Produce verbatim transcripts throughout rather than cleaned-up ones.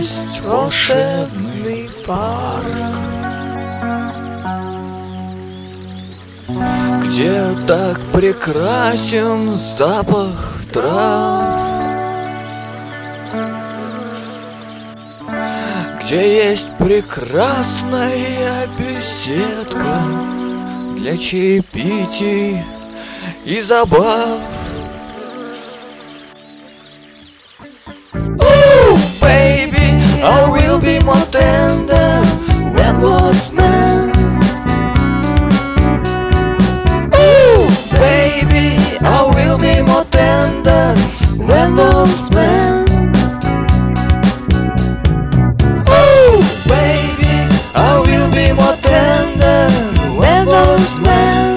есть волшебный парк, где так прекрасен запах трав, где есть прекрасная беседка для чаепитий и забав. Oh, baby, I will be more tender when words meant. Oh, baby, I will be more tender when words meant. Oh, baby, I will be more tender when words meant.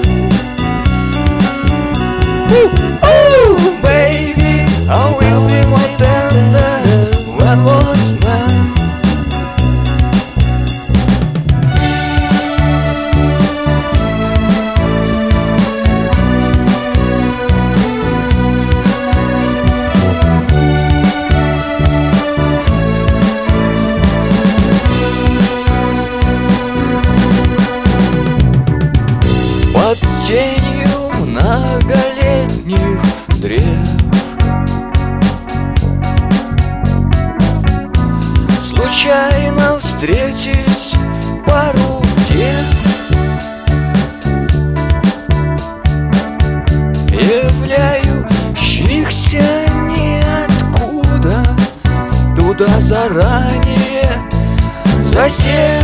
Oh, baby, I will be more tender when was meant. Под тенью многолетних древ случайно встретить пару дев, являющихся ниоткуда, туда заранее засев.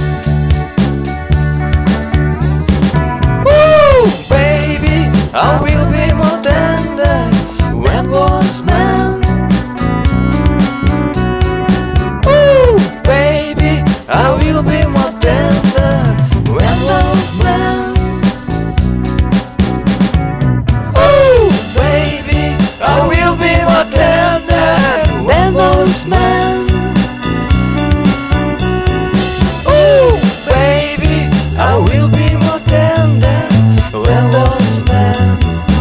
Oh, baby, I will be more tender when was meant. Oh, baby, I will be more tender when was meant. Oh, baby, I will be more tender when was meant. Oh, baby, I will be more tender when was meant.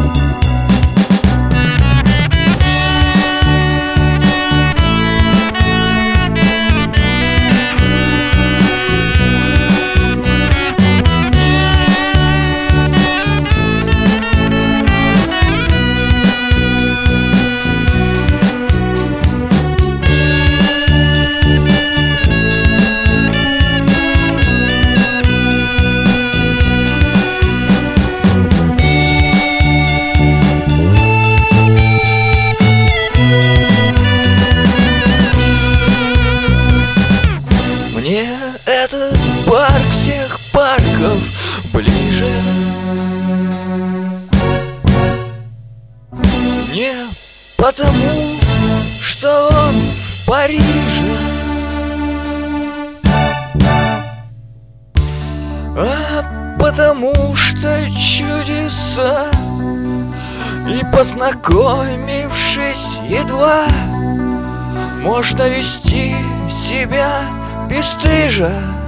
Мне этот парк всех парков ближе. Не потому, что он в Париже, а потому что чудеса. И познакомившись едва, можно вести себя бесстыжа.